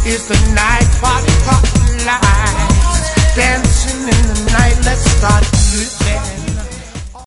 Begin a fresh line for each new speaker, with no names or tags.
It's the night party, party lights. Dancing in the night, let's start to dance.